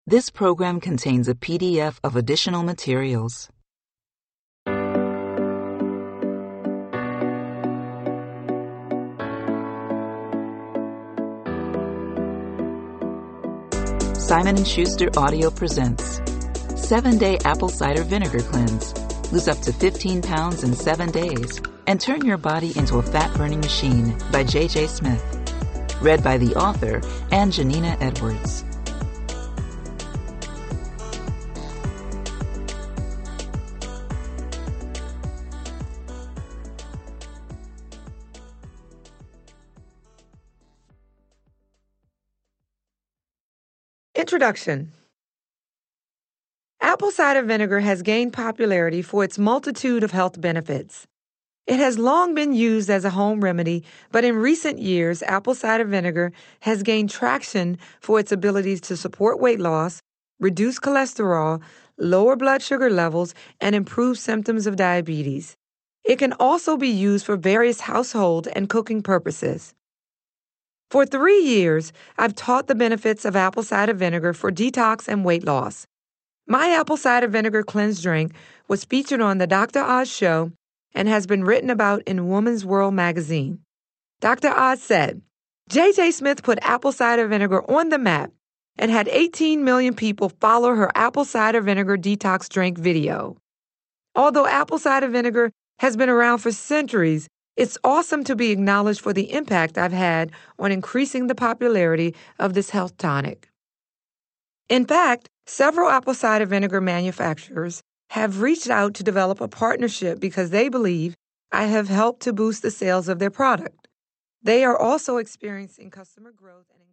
This program contains a PDF of additional materials. Simon & Schuster Audio presents 7-Day Apple Cider Vinegar Cleanse. Lose up to 15 pounds in 7 days and turn your body into a fat-burning machine by J.J. Smith. Read by the author and Janina Edwards. Introduction. Apple cider vinegar has gained popularity for its multitude of health benefits. It has long been used as a home remedy, but in recent years, apple cider vinegar has gained traction for its abilities to support weight loss, reduce cholesterol, lower blood sugar levels, and improve symptoms of diabetes. It can also be used for various household and cooking purposes. For 3 years, I've taught the benefits of apple cider vinegar for detox and weight loss. My apple cider vinegar cleanse drink was featured on the Dr. Oz show and has been written about in Woman's World magazine. Dr. Oz said, J.J. Smith put apple cider vinegar on the map and had 18 million people follow her apple cider vinegar detox drink video. Although apple cider vinegar has been around for centuries, it's awesome to be acknowledged for the impact I've had on increasing the popularity of this health tonic. In fact, several apple cider vinegar manufacturers have reached out to develop a partnership because they believe I have helped to boost the sales of their product. They are also experiencing customer growth and